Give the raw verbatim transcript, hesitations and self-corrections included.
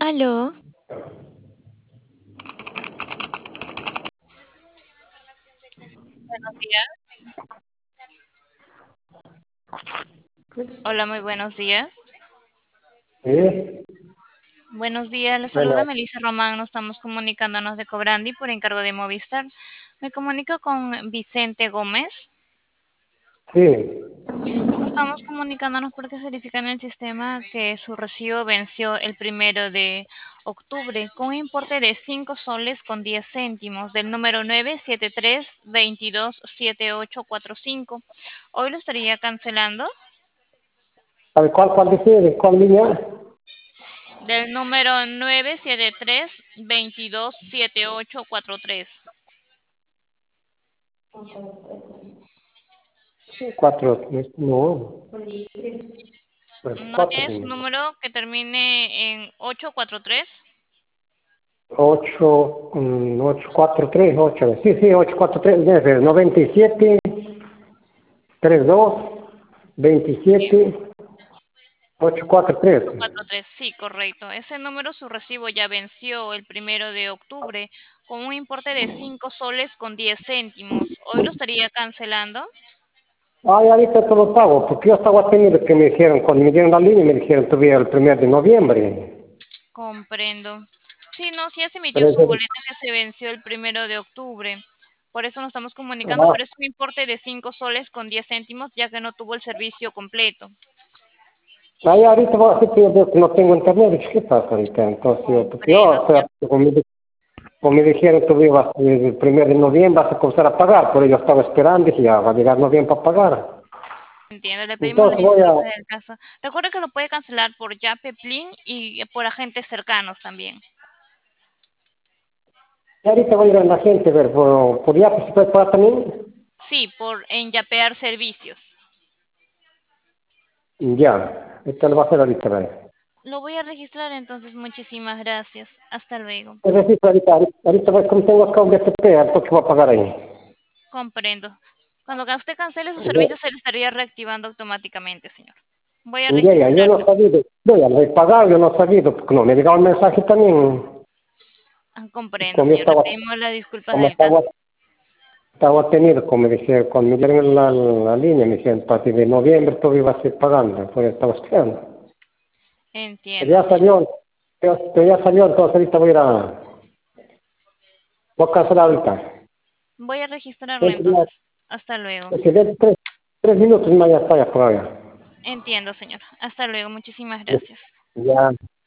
Aló, Buenos días. Hola, muy buenos días. Sí, Buenos días, le saluda bueno, Melissa Román. Nos estamos comunicándonos de Cobrandi por encargo de Movistar. Me comunico con Vicente Gómez. sí. Estamos comunicándonos porque se verifica en el sistema que su recibo venció el primero de octubre con un importe de cinco soles con diez céntimos del número nueve siete tres dos dos siete ocho cuatro cinco. Hoy lo estaría cancelando ¿Sabe cuál, cuál decide? ¿Cuál línea? del número nueve siete tres dos dos siete ocho cuatro tres. Cuatro, no, pues ¿No cuatro tienes un líneas. número que termine en ocho cuatro tres? Ocho, mm, ocho, cuatro, tres, ocho. Sí, sí, ocho, cuatro, tres, debe noventa y siete, tres, dos, Bien, veintisiete, ocho, cuatro, tres. ocho cuatro tres, sí, correcto. Ese número, su recibo ya venció el primero de octubre con un importe de cinco soles con diez céntimos. Hoy lo estaría cancelando. Ay, ahorita te lo pago, porque yo estaba teniendo que me dijeron, cuando me dieron la línea, me dijeron tuviera el primer de noviembre. Comprendo. Sí, no, sí ya se emitió Pero su yo- boleto que se venció el primero de octubre. Por eso nos estamos comunicando, ah, pero es un importe de cinco soles con diez céntimos, ya que no tuvo el servicio completo. ahí ahorita voy a decir que yo no tengo internet, ¿qué pasa ahorita? Entonces, yo, porque yo, Comprendo, o sea, señor. como me, como me dijeron que ibas, el primero de noviembre vas a comenzar a pagar, pero yo estaba esperando y dije, ya va a llegar noviembre para pagar. Entiendo, le pedimos las Entonces voy a, disculpas del caso. Recuerde que lo puede cancelar por Yape, Plin y por agentes cercanos también. y ahorita voy a ir a la gente, a ver, por, por ya, pues se puede pagar también. Sí, por en Yapear servicios. Ya, esto lo va a hacer ahorita, a ver. Lo voy a registrar entonces. Muchísimas gracias. Hasta luego. Es decir, ahorita, ahorita voy, como tengo acá un B T P, entonces voy a pagar ahí. Comprendo. Cuando usted cancele su Ya, servicio, se le estaría reactivando automáticamente, señor. Voy a ya, ya, yo no registrarlo. he sabido, yo ya lo he pagado, yo no he sabido, porque no me ha llegado el mensaje también, Ah, comprendo, como yo señor. Le estaba, pedimos las disculpas como del estaba caso. Estaba tenido, como me dijeron, cuando me dieron la, la línea, me dijeron, a partir de noviembre todo iba a ser pagando, pues estaba esperando. Pero Entiendo, ya señor. salió, pero pero ya salió, entonces ahorita voy a ir a, voy a cancelar ahorita. Voy a registrarlo Dentro de entonces. Hasta luego. pues, de tres, tres minutos más ya está ya por allá. Entiendo, señor. Hasta luego. Muchísimas gracias. Ya.